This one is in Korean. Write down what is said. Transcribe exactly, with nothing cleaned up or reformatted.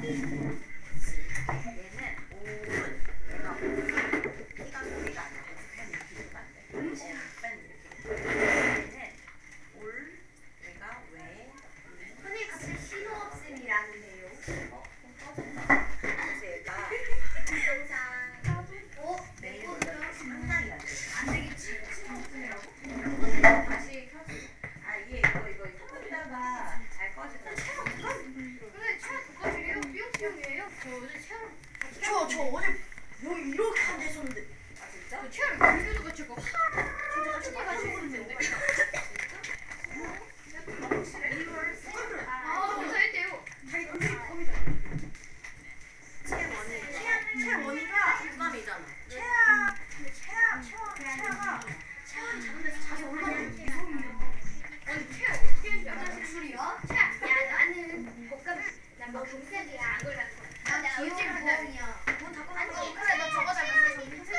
저, 저 어제 여기 이렇게 앉아있었는데. 아 진짜? 그 체어를 밀려도 가지고 하! 진짜 같이 가지고 있는데. 아, 검사했대요. 자기 동생이 범이다. 채원이 채원이가 유감이잖아. 채아, 근데 채아, 채아, 채아가 채원이 자는 데서 자기 올라가는 게 아니, 채아 어떻게 했는지 알아? 목소리야? 채아, 야 나는 볶음, 나뭐 금색이야 안 골랐어. 나 어제 보험이야. 넌 자꾸 아니 그래 너 저거 닮았어.